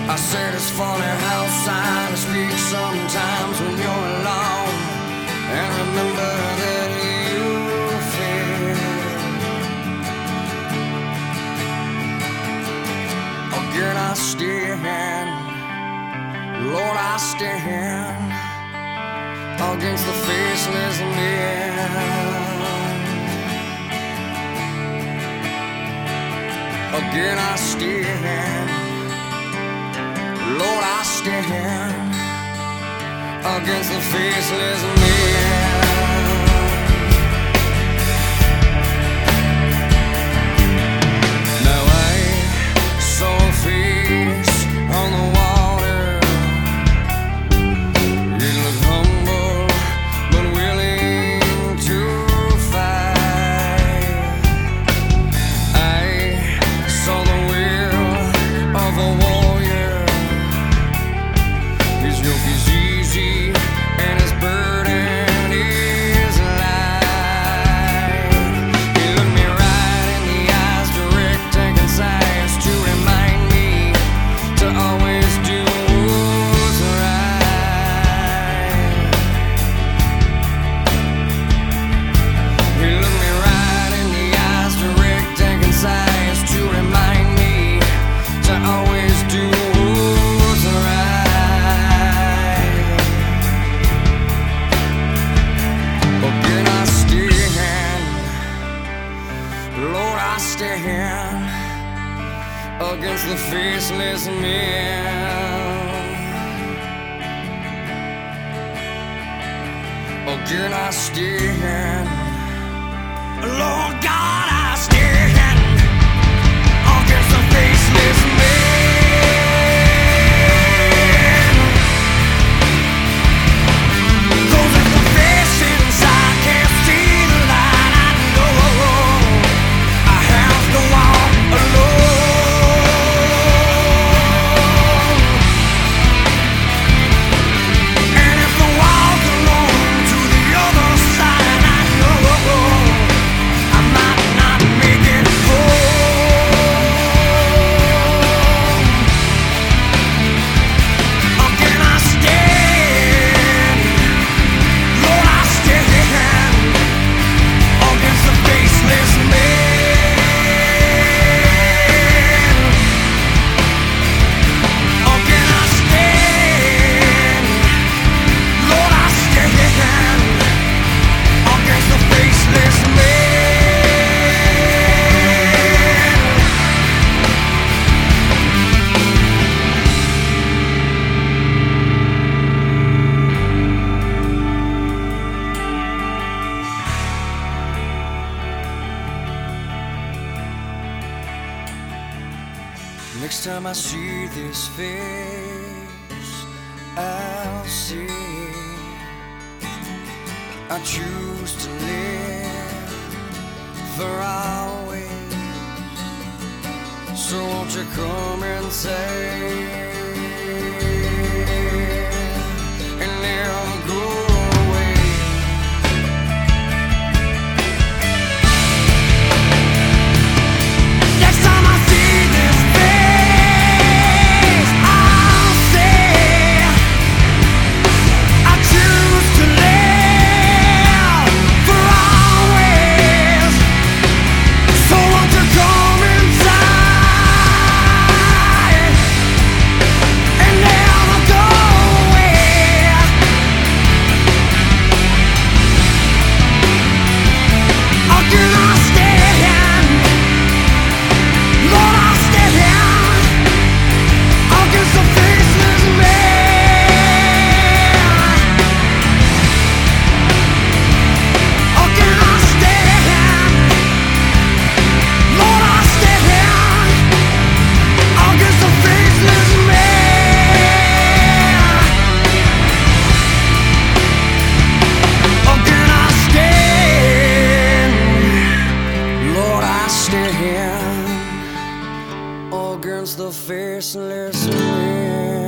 I said it's funny how silence speaks sometimes when you're alone. And remember that you feel. Again I stand, Lord I stand against the faceless men. Again I stand, Lord, I stand against the faceless men. Now I saw a face on the water. It looked humble but willing to fight. I saw the will of a warrior. His yoke is easy and his burden is light. He looked me right in the eyes, direct and concise, to remind me to always do what's right. He looked me right in the eyes, direct and concise, to remind me to always do what's right. Again I stand, Lord I stand against the faceless men. Again I stand, Lord God I stand against the faceless men. 'Cause if the face inside can't see the light, I know I have to walk alone. And if I walk alone to the other side, I know I might not make it home. Again I stand, Lord I stand against the faceless men. Again I stand, Lord I stand against the faceless men. Next time I see this face, I'll see I choose to live for always. So won't you come and say, and never go away. Next time I see this face, I'll say I choose to live for always. So won't you come inside and never go away. Again I stand, Lord I stand against the faceless men. Again I stand, Lord I stand against the faceless men. Again I stand, Lord I stand against the faceless men.